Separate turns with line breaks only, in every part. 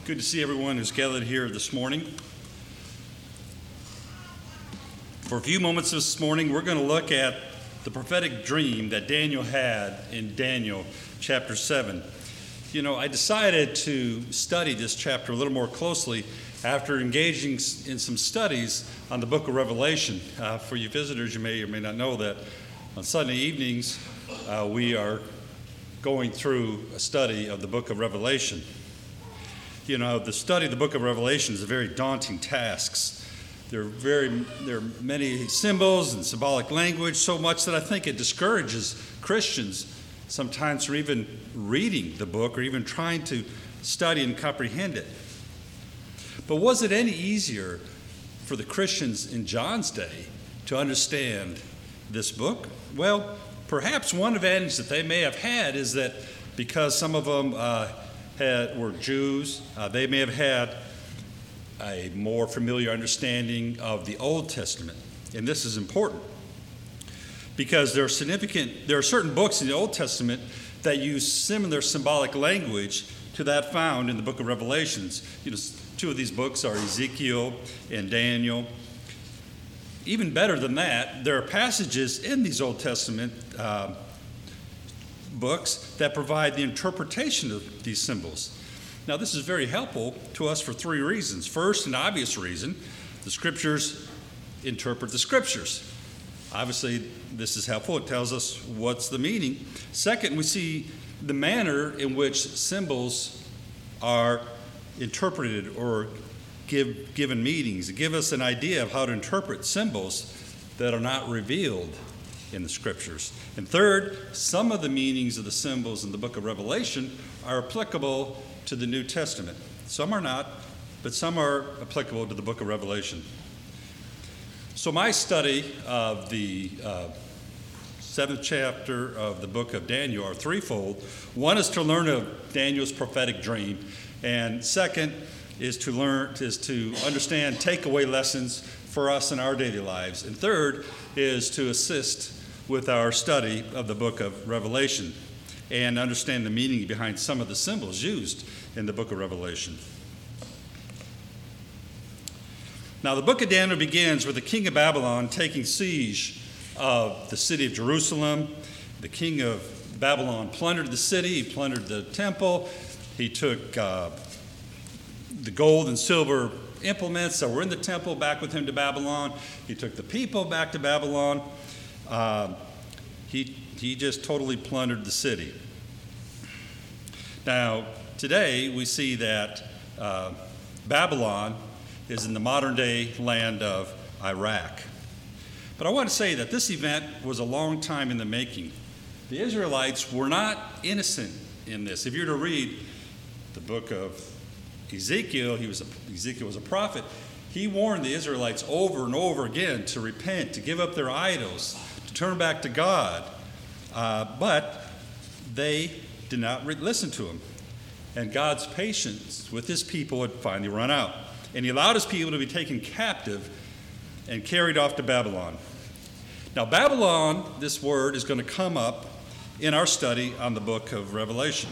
Good to see everyone who's gathered here this morning. For a few moments this morning, we're going to look at the prophetic dream that Daniel had in Daniel chapter 7. You know, I decided to study this chapter a little more closely after engaging in some studies on the book of Revelation. For you visitors, you may or may not know that on Sunday evenings, we are going through a study of the book of Revelation. You know, the study of the book of Revelation is a very daunting task. There are many symbols and symbolic language, so much that I think it discourages Christians sometimes from even reading the book or even trying to study and comprehend it. But was it any easier for the Christians in John's day to understand this book? Well, perhaps one advantage that they may have had is that because some of them were Jews, they may have had a more familiar understanding of the Old Testament. And this is important because there are certain books in the Old Testament that use similar symbolic language to that found in the book of Revelations. You know, two of these books are Ezekiel and Daniel. Even better than that, there are passages in these Old Testament books that provide the interpretation of these symbols. Now, this is very helpful to us for three reasons. First, an obvious reason, the scriptures interpret the scriptures. Obviously, this is helpful. It tells us what's the meaning. Second, we see the manner in which symbols are interpreted or given meanings. It gives us an idea of how to interpret symbols that are not revealed in the scriptures. And third, some of the meanings of the symbols in the book of Revelation are applicable to the New Testament. Some are not, but some are applicable to the book of Revelation. So my study of the seventh chapter of the book of Daniel are threefold. One is to learn of Daniel's prophetic dream, and second is to understand takeaway lessons for us in our daily lives. And third is to assist with our study of the book of Revelation and understand the meaning behind some of the symbols used in the book of Revelation. Now, the book of Daniel begins with the king of Babylon taking siege of the city of Jerusalem. The king of Babylon plundered the city, he plundered the temple, he took the gold and silver implements that were in the temple back with him to Babylon. He took the people back to Babylon. He just totally plundered the city. Now, today we see that Babylon is in the modern-day land of Iraq. But I want to say that this event was a long time in the making. The Israelites were not innocent in this. If you're to read the book of Ezekiel, Ezekiel was a prophet. He warned the Israelites over and over again to repent, to give up their idols, to turn back to God. But they did not listen to him. And God's patience with his people had finally run out. And he allowed his people to be taken captive and carried off to Babylon. Now, Babylon, this word, is going to come up in our study on the book of Revelation.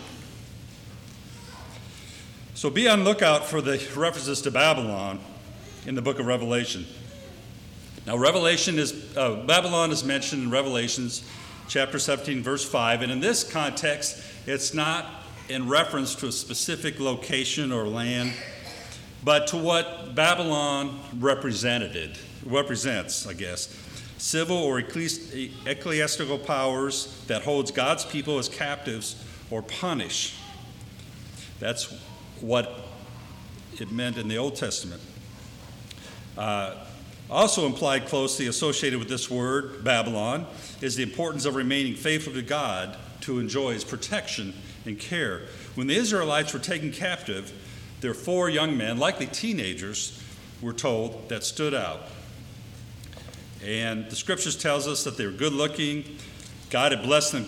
So be on lookout for the references to Babylon in the book of Revelation. Now, Babylon is mentioned in Revelations chapter 17, verse 5, and in this context, it's not in reference to a specific location or land, but to what Babylon represents, I guess. Civil or ecclesiastical powers that holds God's people as captives or punish. That's what it meant in the Old Testament. Also implied closely associated with this word, Babylon, is the importance of remaining faithful to God to enjoy his protection and care. When the Israelites were taken captive, there were four young men, likely teenagers, we're told, that stood out. And the scriptures tells us that they were good looking. God had blessed them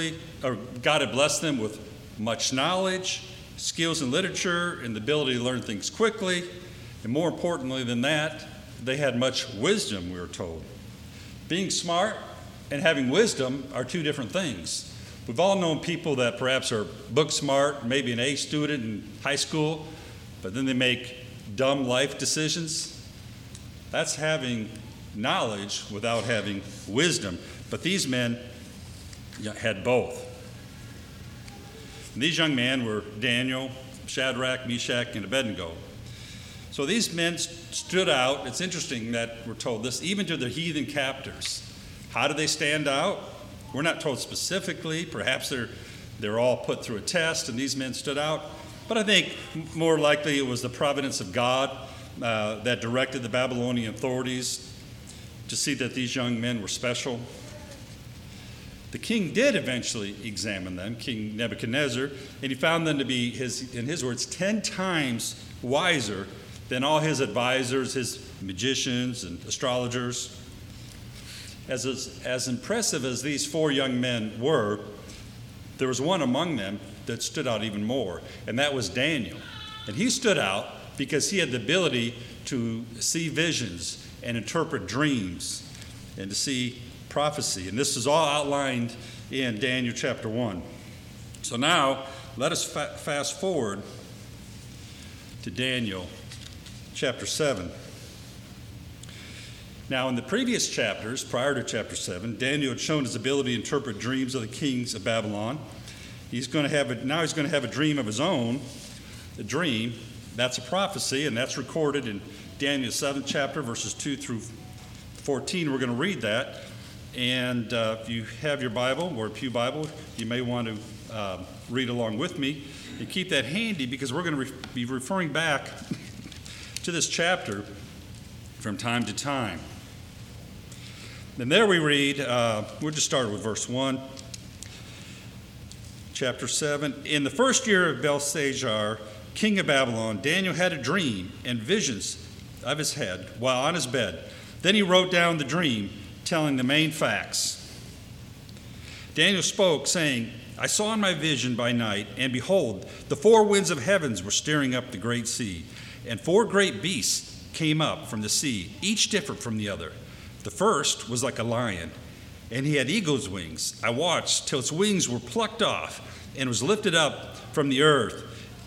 with much knowledge, skills in literature, and the ability to learn things quickly. And more importantly than that, they had much wisdom, we were told. Being smart and having wisdom are two different things. We've all known people that perhaps are book smart, maybe an A student in high school, but then they make dumb life decisions. That's having knowledge without having wisdom. But these men had both. And these young men were Daniel, Shadrach, Meshach, and Abednego. So these men stood out. It's interesting that we're told this, even to their heathen captors. How did they stand out? We're not told specifically. Perhaps they're all put through a test, and these men stood out. But I think more likely it was the providence of God that directed the Babylonian authorities to see that these young men were special. The king did eventually examine them, King Nebuchadnezzar, and he found them to be, in his words, 10 times wiser than all his advisors, his magicians and astrologers. As impressive as these 4 young men were, there was one among them that stood out even more, and that was Daniel. And he stood out because he had the ability to see visions and interpret dreams and to see prophecy. And this is all outlined in Daniel chapter 1. So now, let us fast forward to Daniel chapter 7. Now, in the previous chapters, prior to chapter 7, Daniel had shown his ability to interpret dreams of the kings of Babylon. Now he's going to have a dream of his own, a dream. That's a prophecy, and that's recorded in Daniel 7th chapter, verses 2 through 14. We're going to read that. And if you have your Bible or a pew Bible, you may want to read along with me. And keep that handy because we're going to be referring back to this chapter from time to time. And there we read, we'll just start with verse 1. Chapter 7. In the first year of Belshazzar, king of Babylon, Daniel had a dream and visions of his head while on his bed. Then he wrote down the dream, telling the main facts. Daniel spoke, saying, I saw in my vision by night, and behold, the 4 winds of heavens were stirring up the great sea, and 4 great beasts came up from the sea, each different from the other. The first was like a lion, and he had eagle's wings. I watched till its wings were plucked off, and was lifted up from the earth,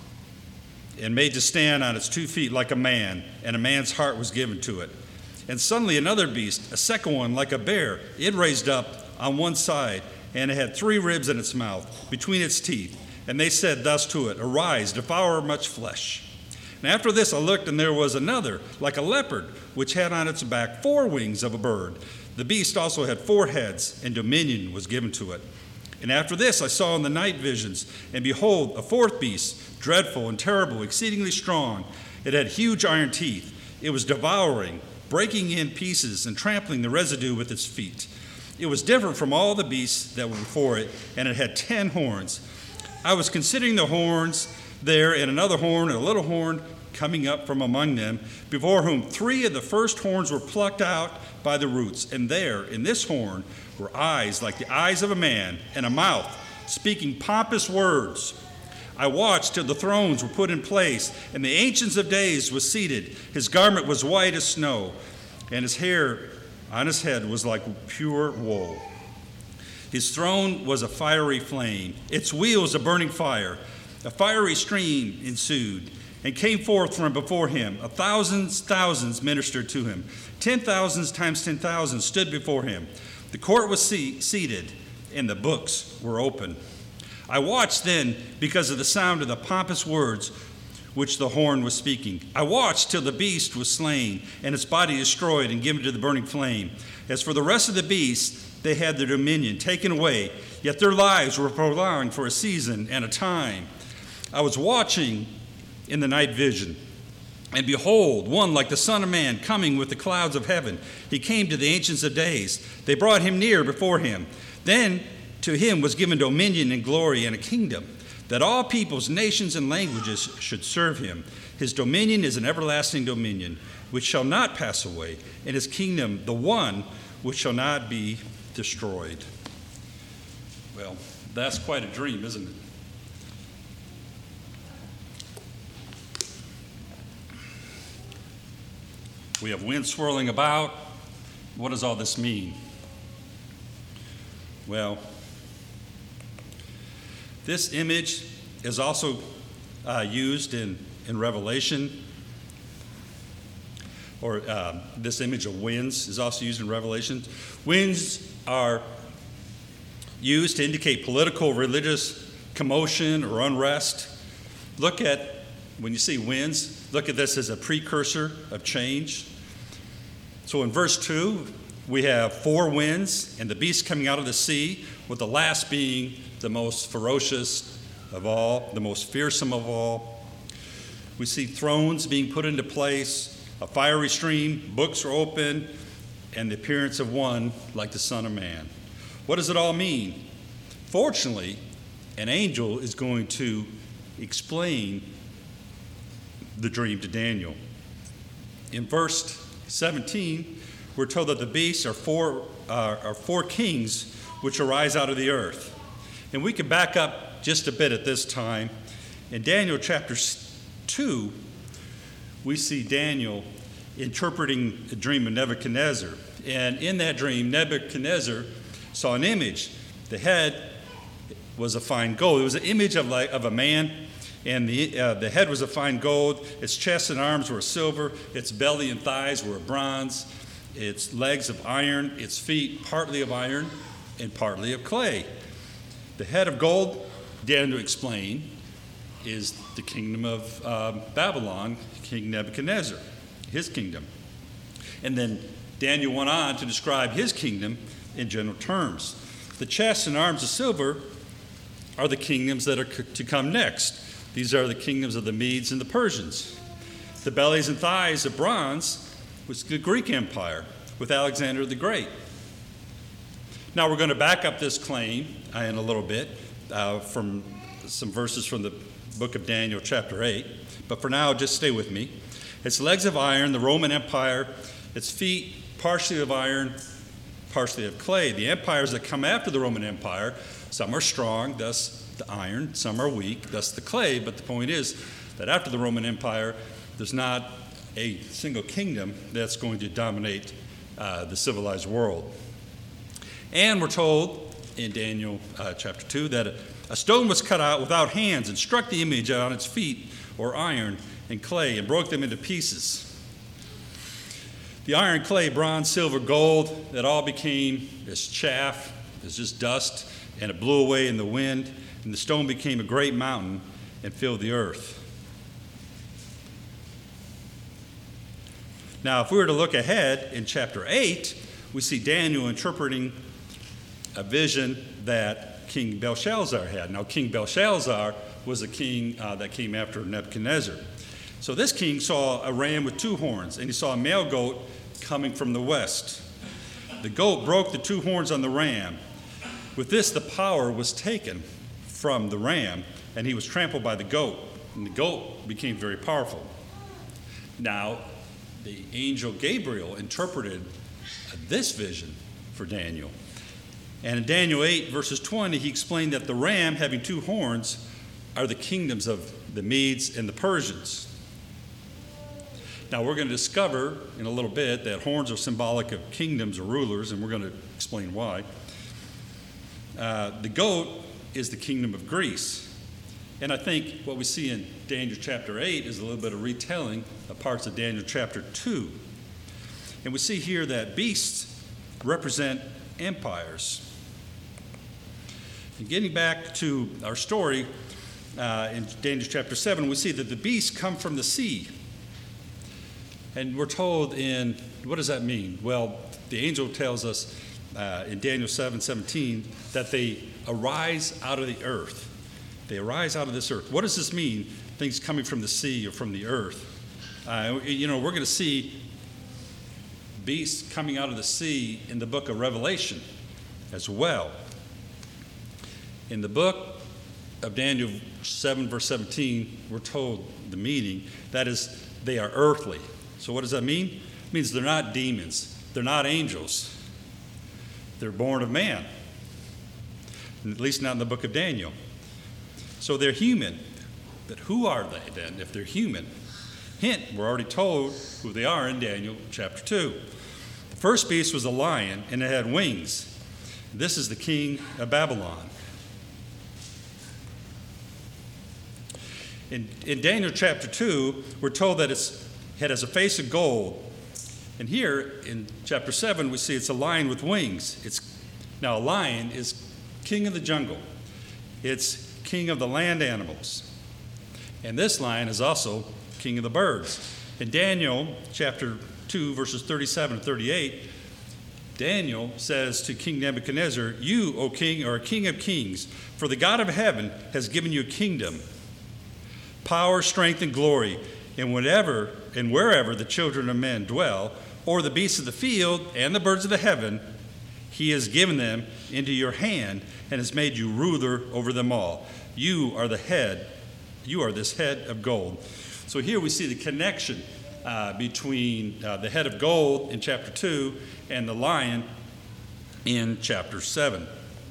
and made to stand on its 2 feet like a man, and a man's heart was given to it. And suddenly another beast, a second one like a bear, it raised up on one side, and it had 3 ribs in its mouth, between its teeth. And they said thus to it, Arise, devour much flesh. And after this I looked, and there was another, like a leopard, which had on its back 4 wings of a bird. The beast also had 4 heads, and dominion was given to it. And after this I saw in the night visions, and behold, a 4th beast, dreadful and terrible, exceedingly strong. It had huge iron teeth. It was devouring, breaking in pieces, and trampling the residue with its feet. It was different from all the beasts that were before it, and it had 10 horns. I was considering the horns there, and another horn, and a little horn coming up from among them, before whom 3 of the first horns were plucked out by the roots. And there, in this horn, were eyes like the eyes of a man, and a mouth speaking pompous words. I watched till the thrones were put in place, and the Ancient of Days was seated. His garment was white as snow, and his hair on his head was like pure wool. His throne was a fiery flame, its wheels a burning fire. A fiery stream ensued, and came forth from before him. 1,000 ministered to him. 10,000 times 10,000 stood before him. The court was seated, and the books were open. I watched then because of the sound of the pompous words which the horn was speaking. I watched till the beast was slain, and its body destroyed and given to the burning flame. As for the rest of the beasts, they had their dominion taken away, yet their lives were prolonged for a season and a time. I was watching in the night vision, and behold, one like the Son of Man coming with the clouds of heaven. He came to the Ancients of Days. They brought him near before him. Then to him was given dominion and glory and a kingdom, that all peoples, nations, and languages should serve him. His dominion is an everlasting dominion, which shall not pass away, and his kingdom the one which shall not be destroyed. Well, that's quite a dream, isn't it? We have wind swirling about. What does all this mean? Well, this image is also used in in Revelation, or this image of winds is also used in Revelation. Winds are used to indicate political, religious commotion or unrest. When you see winds, look at this as a precursor of change. So in verse 2, we have 4 winds and the beast coming out of the sea, with the last being the most ferocious of all, the most fearsome of all. We see thrones being put into place, a fiery stream, books are opened, and the appearance of one like the Son of Man. What does it all mean? Fortunately, an angel is going to explain the dream to Daniel. In verse 17, we're told that the beasts are four kings which arise out of the earth. And we can back up just a bit at this time. In Daniel chapter 2, we see Daniel interpreting a dream of Nebuchadnezzar. And in that dream, Nebuchadnezzar saw an image. The head was of fine gold. It was an image of a man, and the head was of fine gold. Its chest and arms were silver. Its belly and thighs were of bronze. Its legs of iron. Its feet partly of iron and partly of clay. The head of gold, Daniel explained, is the kingdom of Babylon, King Nebuchadnezzar, his kingdom. And then Daniel went on to describe his kingdom in general terms. The chest and arms of silver are the kingdoms that are to come next. These are the kingdoms of the Medes and the Persians. The bellies and thighs of bronze was the Greek Empire with Alexander the Great. Now we're going to back up this claim in a little bit from some verses from the book of Daniel chapter 8. But for now, just stay with me. Its legs of iron, the Roman Empire. Its feet, partially of iron, partially of clay. The empires that come after the Roman Empire, some are strong, thus the iron. Some are weak, thus the clay. But the point is that after the Roman Empire, there's not a single kingdom that's going to dominate the civilized world. And we're told in Daniel chapter 2 that a stone was cut out without hands and struck the image on its feet, or iron and clay, and broke them into pieces. The iron, clay, bronze, silver, gold, that all became as chaff, as just dust, and it blew away in the wind, and the stone became a great mountain and filled the earth. Now, if we were to look ahead in chapter 8, we see Daniel interpreting a vision that King Belshazzar had. Now, King Belshazzar was a king that came after Nebuchadnezzar. So this king saw a ram with 2 horns, and he saw a male goat coming from the west. The goat broke the 2 horns on the ram. With this, the power was taken from the ram, and he was trampled by the goat, and the goat became very powerful. Now, the angel Gabriel interpreted this vision for Daniel. And in Daniel 8, verses 20, he explained that the ram having 2 horns are the kingdoms of the Medes and the Persians. Now, we're going to discover in a little bit that horns are symbolic of kingdoms or rulers, and we're going to explain why. The goat is the kingdom of Greece. And I think what we see in Daniel chapter 8 is a little bit of retelling of parts of Daniel chapter 2. And we see here that beasts represent empires. And getting back to our story in Daniel chapter 7, we see that the beasts come from the sea. And we're told what does that mean? Well, the angel tells us in Daniel 7:17 that they arise out of the earth. They arise out of this earth. What does this mean, things coming from the sea or from the earth? We're going to see beasts coming out of the sea in the book of Revelation as well. In the book of Daniel 7, verse 17, we're told the meaning, that is, they are earthly. So what does that mean? It means they're not demons. They're not angels. They're born of man. At least not in the book of Daniel. So they're human. But who are they then if they're human? Hint, we're already told who they are in Daniel chapter 2. The first beast was a lion, and it had wings. This is the king of Babylon. In Daniel chapter 2, we're told that its head has a face of gold. And here in chapter 7, we see it's a lion with wings. Now, a lion is king of the jungle. It's king of the land animals. And this lion is also king of the birds. In Daniel chapter 2, verses 37 and 38, Daniel says to King Nebuchadnezzar, "You, O king, are a king of kings, for the God of heaven has given you a kingdom, power, strength, and glory, and wherever the children of men dwell, or the beasts of the field and the birds of the heaven, he has given them into your hand and has made you ruler over them all. You are this head of gold." So here we see the connection between the head of gold in chapter 2 and the lion in chapter 7.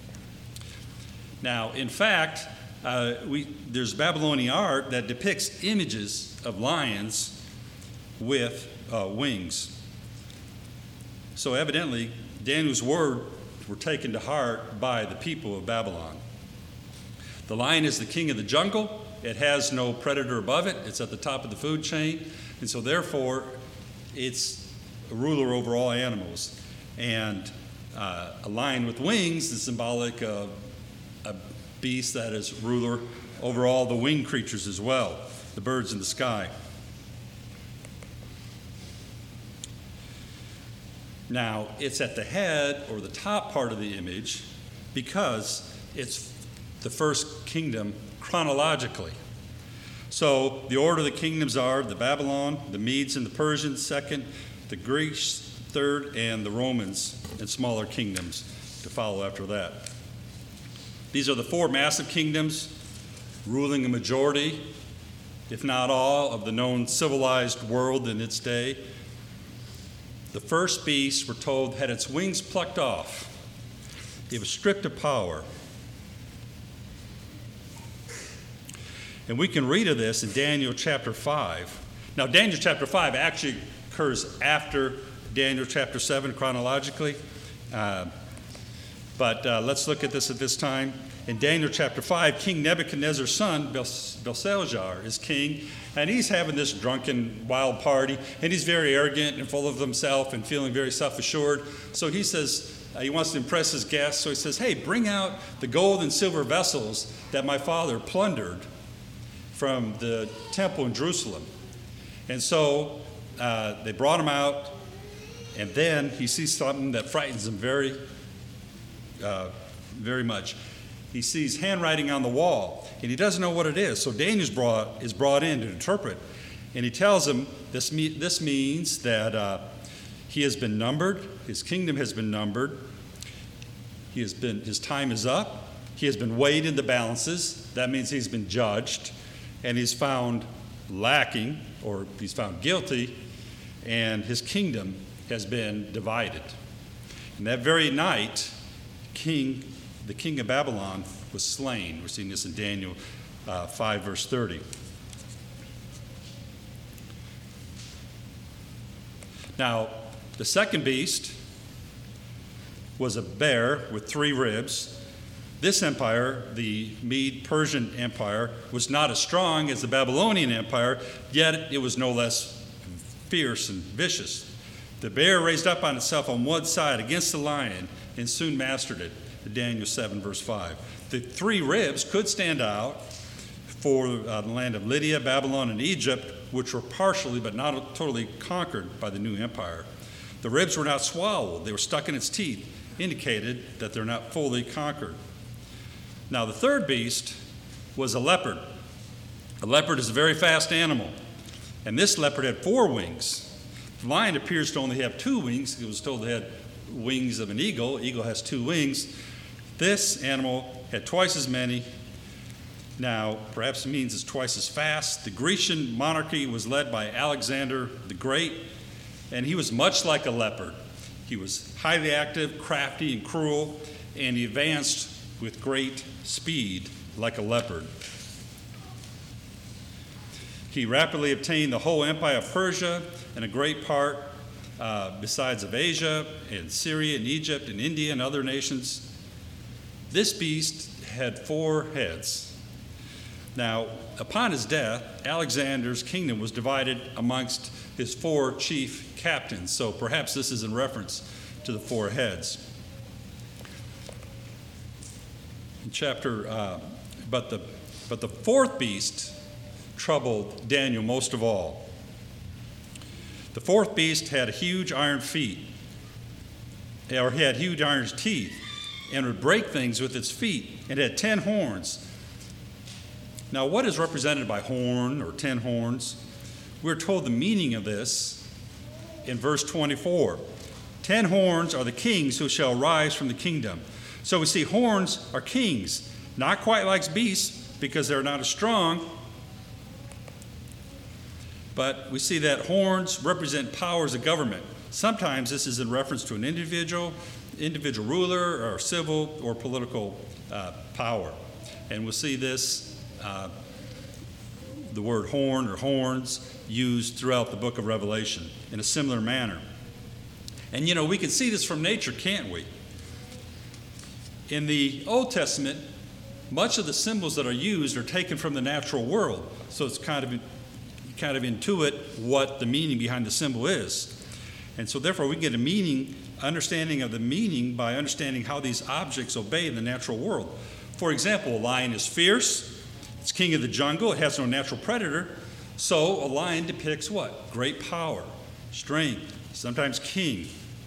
Now, in fact, there's Babylonian art that depicts images of lions with wings. So evidently, Daniel's words were taken to heart by the people of Babylon. The lion is the king of the jungle. It has no predator above it. It's at the top of the food chain. And so therefore, it's a ruler over all animals. And a lion with wings is symbolic of a beast that is ruler over all the winged creatures as well, the birds in the sky. Now, it's at the head or the top part of the image because it's the first kingdom chronologically. So the order of the kingdoms are the Babylon, the Medes and the Persians second, the Greeks third, and the Romans and smaller kingdoms to follow after that. These are the four massive kingdoms ruling a majority, if not all, of the known civilized world in its day. The first beast, we're told, had its wings plucked off. It was stripped of power. And we can read of this in Daniel chapter 5. Now, Daniel chapter 5 actually occurs after Daniel chapter 7 chronologically. But let's look at this at this time. In Daniel chapter 5, King Nebuchadnezzar's son, Belshazzar, is king, and he's having this drunken, wild party, and he's very arrogant and full of himself and feeling very self-assured. So he says, he wants to impress his guests, so he says, "Hey, bring out the gold and silver vessels that my father plundered from the temple in Jerusalem." And so they brought him out, and then he sees something that frightens him very much. He sees handwriting on the wall, and he doesn't know what it is. So Daniel is brought in to interpret, and he tells him this means that he has been numbered, his kingdom has been numbered, his time is up, he has been weighed in the balances. That means he's been judged, and he's found lacking, or he's found guilty, and his kingdom has been divided. And that very night, the king of Babylon was slain. We're seeing this in Daniel 5, verse 30. Now, the second beast was a bear with 3 ribs. This empire, the Mede-Persian Empire, was not as strong as the Babylonian Empire, yet it was no less fierce and vicious. The bear raised up on itself on one side against the lion and soon mastered it. Daniel 7, verse 5. The 3 ribs could stand out for the land of Lydia, Babylon, and Egypt, which were partially but not totally conquered by the new empire. The ribs were not swallowed. They were stuck in its teeth, indicated that they're not fully conquered. Now, the third beast was a leopard. A leopard is a very fast animal, and this leopard had 4 wings. The lion appears to only have 2 wings. It was told it had wings of an eagle. Eagle has 2 wings. This animal had twice as many. Now, perhaps it means it's twice as fast. The Grecian monarchy was led by Alexander the Great, and he was much like a leopard. He was highly active, crafty, and cruel, and he advanced with great speed like a leopard. He rapidly obtained the whole empire of Persia and a great part besides of Asia and Syria and Egypt and India and other nations. This beast had 4 heads. Now, upon his death, Alexander's kingdom was divided amongst his 4 chief captains. So perhaps this is in reference to the 4 heads. But the 4th beast troubled Daniel most of all. The 4th beast had huge iron feet, or he had huge iron teeth, and would break things with its feet, and had 10 horns. Now, what is represented by horn or 10 horns? We're told the meaning of this in verse 24. 10 horns are the kings who shall rise from the kingdom. So we see horns are kings, not quite like beasts because they're not as strong, but we see that horns represent powers of government. Sometimes this is in reference to an individual ruler or civil or political power. And we'll see this, the word horn or horns, used throughout the book of Revelation in a similar manner. And we can see this from nature, can't we? In the Old Testament, much of the symbols that are used are taken from the natural world. So it's kind of intuit what the meaning behind the symbol is. And so therefore we get understanding of the meaning by understanding how these objects obey in the natural world. For example, a lion is fierce. It's king of the jungle. It has no natural predator. So a lion depicts what? Great power, strength, sometimes king.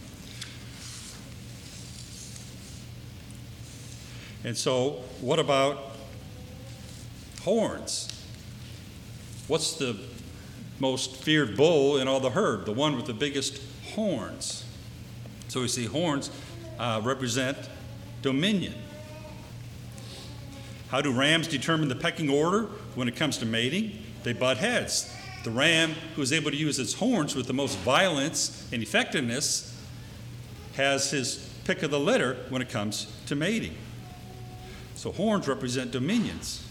And so what about horns? What's the most feared bull in all the herd? The one with the biggest horns. So we see horns represent dominion. How do rams determine the pecking order when it comes to mating? They butt heads. The ram who is able to use its horns with the most violence and effectiveness has his pick of the litter when it comes to mating. So horns represent dominions.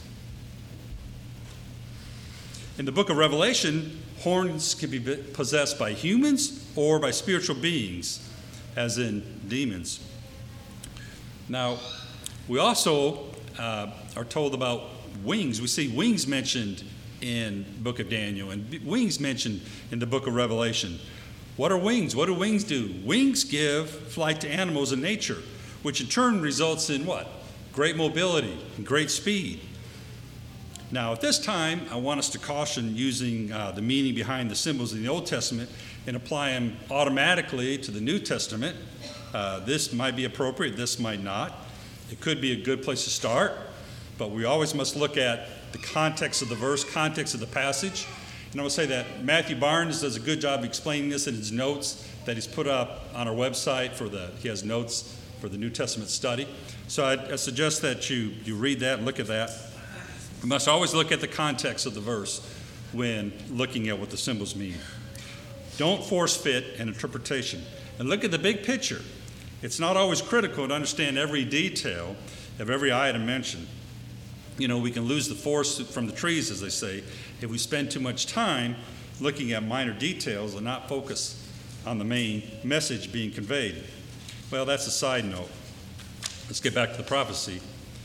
In the book of Revelation, horns can be possessed by humans or by spiritual beings, as in demons. Now, we also are told about wings. We see wings mentioned in the book of Daniel and wings mentioned in the book of Revelation. What are wings? What do wings do? Wings give flight to animals in nature, which in turn results in what? Great mobility and great speed. Now, at this time, I want us to caution using the meaning behind the symbols in the Old Testament and apply them automatically to the New Testament. This might be appropriate, this might not. It could be a good place to start, but we always must look at the context of the verse, context of the passage. And I will say that Matthew Barnes does a good job of explaining this in his notes that he's put up on our website he has notes for the New Testament study. So I suggest that you read that and look at that. We must always look at the context of the verse when looking at what the symbols mean. Don't force fit an interpretation. And look at the big picture. It's not always critical to understand every detail of every item mentioned. We can lose the forest from the trees, as they say, if we spend too much time looking at minor details and not focus on the main message being conveyed. Well, that's a side note. Let's get back to the prophecy.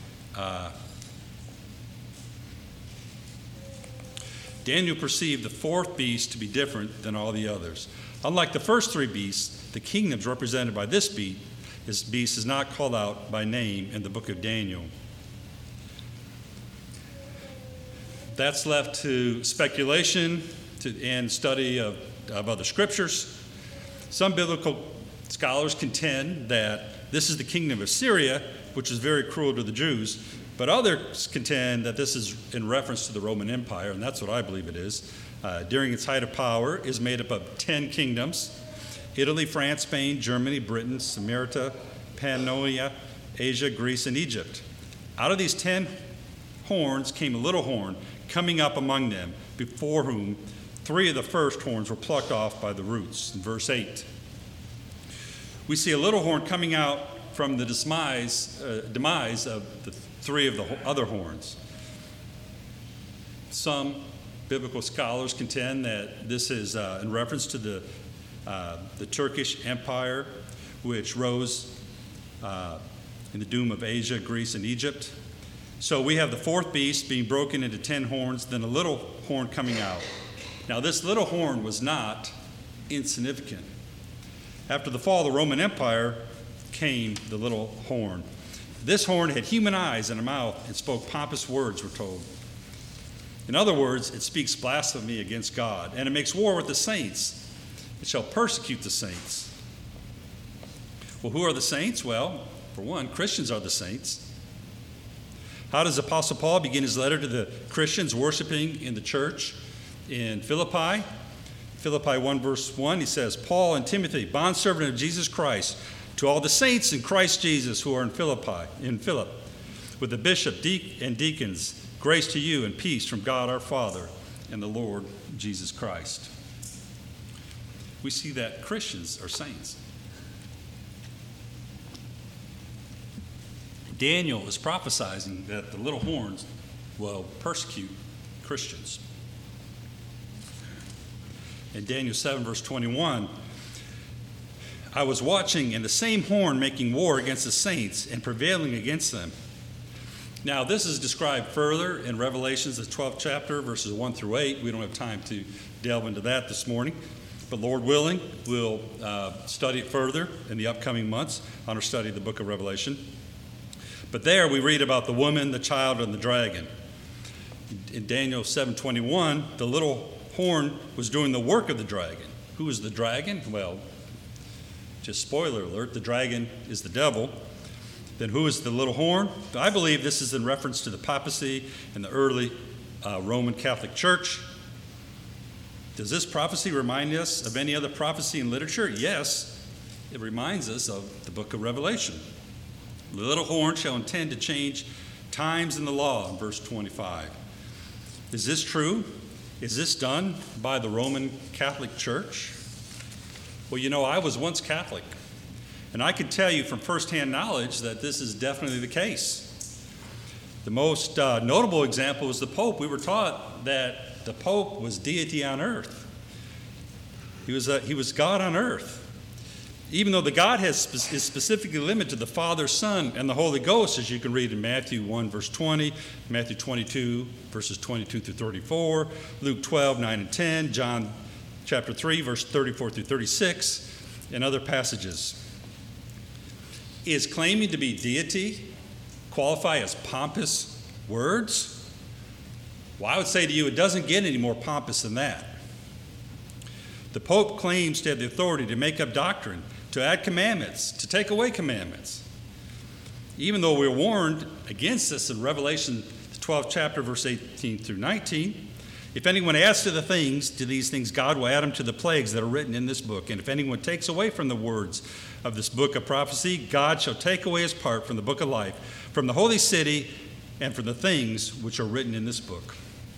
Daniel perceived the 4th beast to be different than all the others. Unlike the first 3 beasts, the kingdoms represented by this beast is not called out by name in the book of Daniel. That's left to speculation and study of other scriptures. Some biblical scholars contend that this is the kingdom of Syria, which is very cruel to the Jews, but others contend that this is in reference to the Roman Empire, and that's what I believe it is. During its height of power, is made up of 10 kingdoms: Italy, France, Spain, Germany, Britain, Samaria, Pannonia, Asia, Greece, and Egypt. Out of these 10 horns came a little horn, coming up among them, before whom 3 of the first horns were plucked off by the roots. In verse 8, we see a little horn coming out from the demise of the 3 of the other horns. Some biblical scholars contend that this is in reference to the Turkish Empire, which rose in the doom of Asia, Greece, and Egypt. So we have the fourth beast being broken into 10 horns, then a little horn coming out. Now this little horn was not insignificant. After the fall of the Roman Empire came the little horn. This horn had human eyes and a mouth and spoke pompous words, we're told. In other words, it speaks blasphemy against God, and it makes war with the saints. It shall persecute the saints. Well, who are the saints? Well, for one, Christians are the saints. How does Apostle Paul begin his letter to the Christians worshiping in the church in Philippi? Philippi 1 verse 1, he says, Paul and Timothy, bondservant of Jesus Christ, to all the saints in Christ Jesus who are in Philip, with the bishop and deacons, grace to you and peace from God our Father and the Lord Jesus Christ. We see that Christians are saints. Daniel is prophesying that the little horns will persecute Christians. In Daniel 7, verse 21, I was watching, and the same horn making war against the saints and prevailing against them. Now, this is described further in Revelations, the 12th chapter, verses 1 through 8. We don't have time to delve into that this morning. But Lord willing, we'll study it further in the upcoming months on our study of the book of Revelation. But there we read about the woman, the child, and the dragon. In Daniel 7:21, the little horn was doing the work of the dragon. Who is the dragon? Well, just spoiler alert, the dragon is the devil. Then who is the little horn? I believe this is in reference to the papacy and the early Roman Catholic Church. Does this prophecy remind us of any other prophecy in literature? Yes, it reminds us of the book of Revelation. The little horn shall intend to change times in the law, in verse 25. Is this true? Is this done by the Roman Catholic Church? Well, you know, I was once Catholic, and I can tell you from firsthand knowledge that this is definitely the case. The most notable example is the Pope. We were taught that the Pope was deity on earth. He was God on earth. Even though the Godhead is specifically limited to the Father, Son, and the Holy Ghost, as you can read in Matthew 1, verse 20, Matthew 22, verses 22 through 34, Luke 12, 9 and 10, John chapter 3, verse 34 through 36, and other passages. Is claiming to be deity qualify as pompous words? Well, I would say to you, it doesn't get any more pompous than that. The Pope claims to have the authority to make up doctrine, to add commandments, to take away commandments. Even though we're warned against this in Revelation, the 12th chapter, verse 18 through 19, if anyone adds to these things, God will add them to the plagues that are written in this book. And if anyone takes away from the words of this book of prophecy, God shall take away his part from the book of life, from the holy city, and from the things which are written in this book.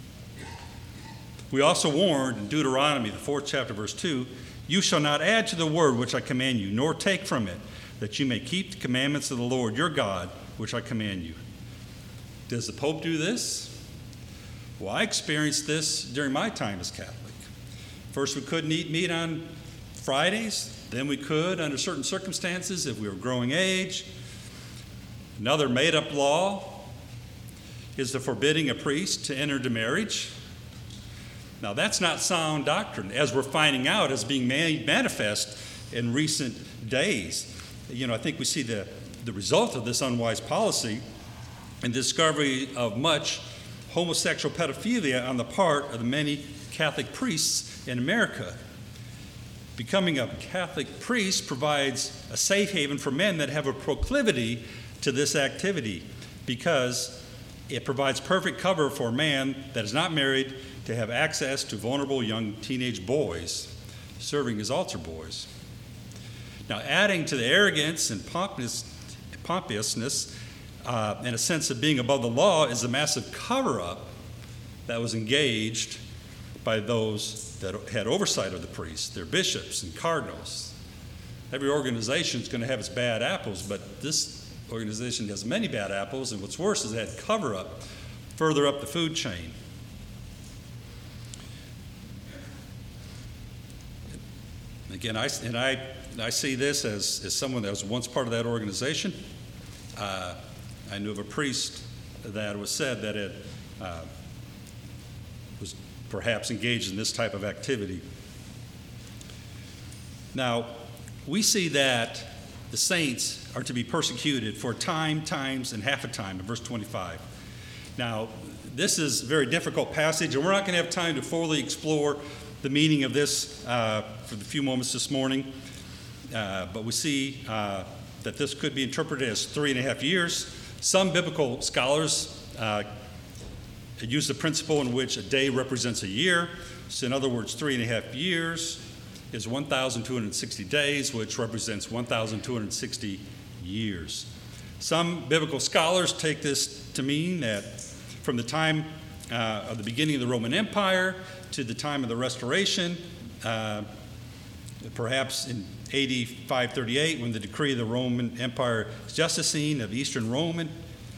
We also warned in Deuteronomy, the 4th chapter, verse 2, you shall not add to the word which I command you, nor take from it, that you may keep the commandments of the Lord your God, which I command you. Does the Pope do this? Well, I experienced this during my time as Catholic. First, we couldn't eat meat on Fridays. Then we could under certain circumstances if we were growing age. Another made-up law is the forbidding a priest to enter into marriage. Now, that's not sound doctrine, as we're finding out as being made manifest in recent days. You know, I think we see the result of this unwise policy in the discovery of much homosexual pedophilia on the part of the many Catholic priests in America. Becoming a Catholic priest provides a safe haven for men that have a proclivity to this activity, because it provides perfect cover for a man that is not married to have access to vulnerable young teenage boys, serving as altar boys. Now, adding to the arrogance and pompousness and a sense of being above the law is a massive cover-up that was engaged by those that had oversight of the priests, their bishops and cardinals. Every organization is going to have its bad apples, but this organization has many bad apples, and what's worse is it had cover-up further up the food chain. Again, I see this as someone that was once part of that organization. I knew of a priest that it was said that it was perhaps engaged in this type of activity. Now, we see that the saints are to be persecuted for time, times, and half a time in verse 25. Now, this is a very difficult passage, and we're not going to have time to fully explore the meaning of this for the few moments this morning. But we see that this could be interpreted as 3.5 years. Some biblical scholars use the principle in which a day represents a year. So in other words, 3.5 years is 1,260 days, which represents 1,260 years. Some biblical scholars take this to mean that from the time of the beginning of the Roman Empire to the time of the Restoration, perhaps in AD 538, when the decree of the Roman Empire Justicine of Eastern Rome,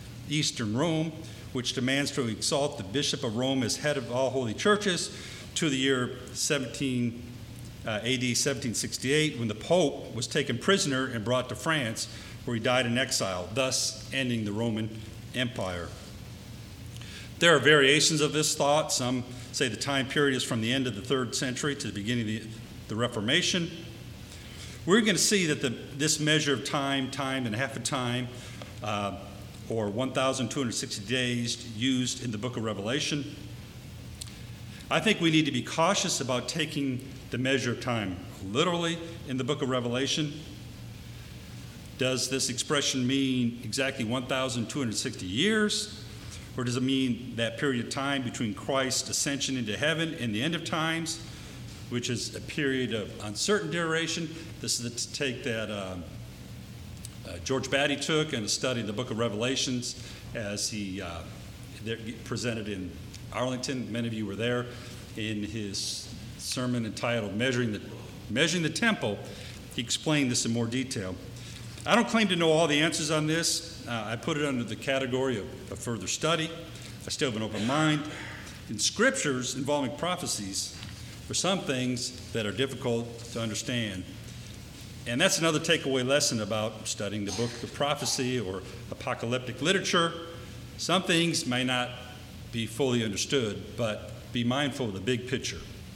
which demands to exalt the Bishop of Rome as head of all holy churches, to the year AD 1768, when the Pope was taken prisoner and brought to France, where he died in exile, thus ending the Roman Empire. There are variations of this thought. Some say the time period is from the end of the 3rd century to the beginning of the Reformation. We're going to see that this measure of time, and half a time, or 1,260 days used in the book of Revelation. I think we need to be cautious about taking the measure of time literally in the book of Revelation. Does this expression mean exactly 1,260 years? Or does it mean that period of time between Christ's ascension into heaven and the end of times, which is a period of uncertain duration? This is the take that George Batty took in a study of the book of Revelations as he presented in Arlington. Many of you were there in his sermon entitled Measuring the Temple. He explained this in more detail. I don't claim to know all the answers on this. I put it under the category of further study. I still have an open mind. In scriptures involving prophecies, there are some things that are difficult to understand. And that's another takeaway lesson about studying the book of prophecy or apocalyptic literature. Some things may not be fully understood, but be mindful of the big picture.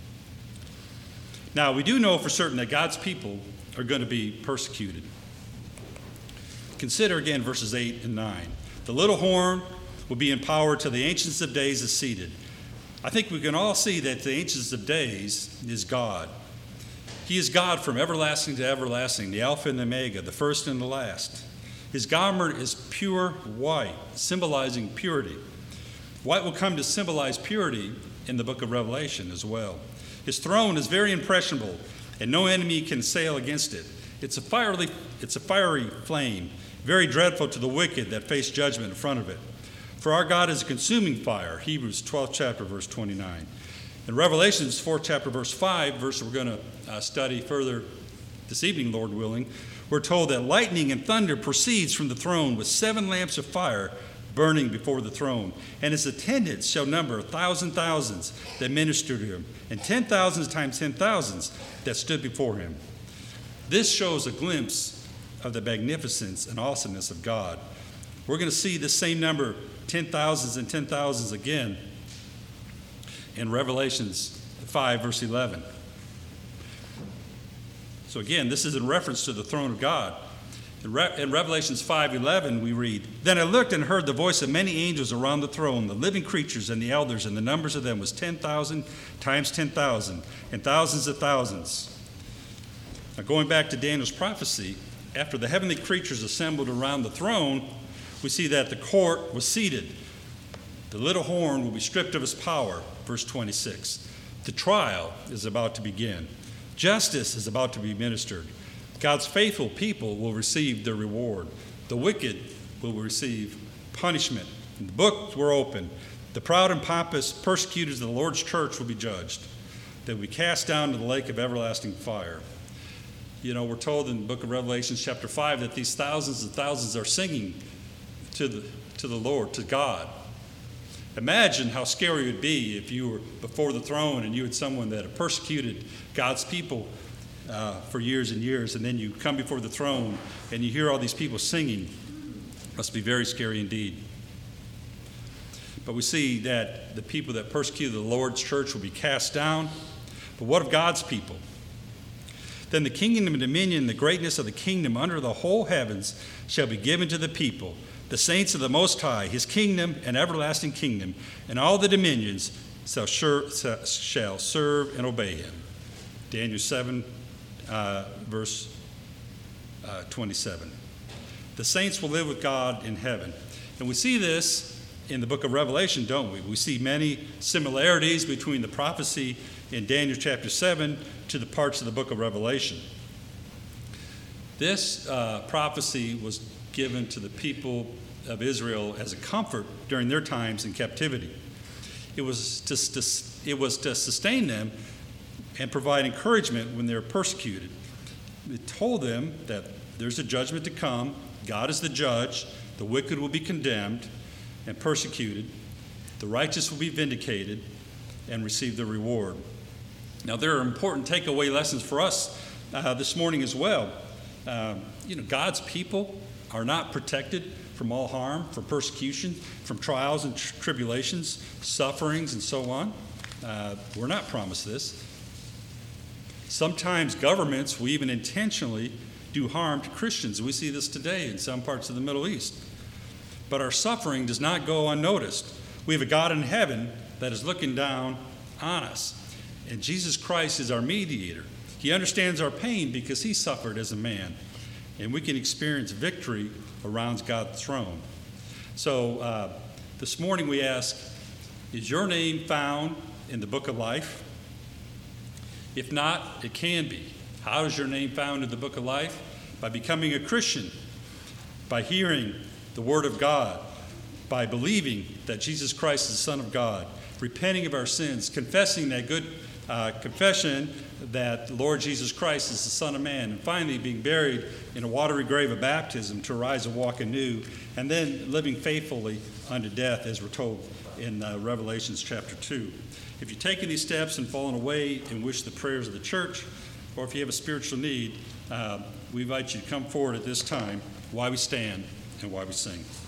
Now, we do know for certain that God's people are going to be persecuted. Consider again verses 8 and 9. The little horn will be in power till the Ancients of Days is seated. I think we can all see that the Ancients of Days is God. He is God from everlasting to everlasting, the Alpha and the Omega, the first and the last. His garment is pure white, symbolizing purity. White will come to symbolize purity in the book of Revelation as well. His throne is very impressionable, and no enemy can sail against it. It's a fiery flame, very dreadful to the wicked that face judgment in front of it. For our God is a consuming fire, Hebrews 12th chapter, verse 29. In Revelations 4th chapter, verse 5, verse we're going to study further this evening, Lord willing, we're told that lightning and thunder proceeds from the throne with 7 lamps of fire burning before the throne. And his attendants shall number 1,000 thousands that minister to him, and 10,000 times 10,000s that stood before him. This shows a glimpse of the magnificence and awesomeness of God. We're going to see the same number, 10,000s and 10,000s again in Revelations 5, verse 11. So again, this is in reference to the throne of God. In Revelations 5:11, we read, Then I looked and heard the voice of many angels around the throne, the living creatures and the elders, and the numbers of them was 10,000 times 10,000, and thousands of thousands. Now going back to Daniel's prophecy, after the heavenly creatures assembled around the throne, we see that the court was seated. The little horn will be stripped of its power, verse 26. The trial is about to begin. Justice is about to be administered. God's faithful people will receive their reward. The wicked will receive punishment. And the books were opened. The proud and pompous persecutors of the Lord's church will be judged. They will be cast down to the lake of everlasting fire. You know, we're told in the book of Revelation, chapter 5, that these thousands and thousands are singing to the Lord, to God. Imagine how scary it would be if you were before the throne and you had someone that had persecuted God's people for years and years, and then you come before the throne and you hear all these people singing. Must be very scary indeed. but we see that the people that persecuted the Lord's church will be cast down. But what of God's people? Then the kingdom and dominion and the greatness of the kingdom under the whole heavens shall be given to the people, the saints of the Most High, his kingdom and everlasting kingdom, and all the dominions shall serve and obey him. Daniel 7, verse 27. The saints will live with God in heaven. And we see this in the book of Revelation, don't we? We see many similarities between the prophecy in Daniel chapter 7 to the parts of the book of Revelation. This prophecy was given to the people of Israel as a comfort during their times in captivity. It was to sustain them and provide encouragement when they were persecuted. It told them that there's a judgment to come. God is the judge. The wicked will be condemned and persecuted. The righteous will be vindicated and receive the reward. Now, there are important takeaway lessons for us this morning as well. God's people are not protected from all harm, from persecution, from trials and tribulations, sufferings, and so on. We're not promised this. Sometimes governments will even intentionally do harm to Christians. We see this today in some parts of the Middle East. But our suffering does not go unnoticed. We have a God in heaven that is looking down on us. And Jesus Christ is our mediator. He understands our pain because he suffered as a man. And we can experience victory around God's throne. So this morning we ask, is your name found in the book of life? If not, it can be. How is your name found in the book of life? By becoming a Christian, by hearing the word of God, by believing that Jesus Christ is the Son of God, repenting of our sins, confessing that good confession that the Lord Jesus Christ is the Son of Man, and finally being buried in a watery grave of baptism to arise and walk anew, and then living faithfully unto death, as we're told in Revelations chapter 2. If you've taken these steps and fallen away and wish the prayers of the church, or if you have a spiritual need, we invite you to come forward at this time while we stand and while we sing.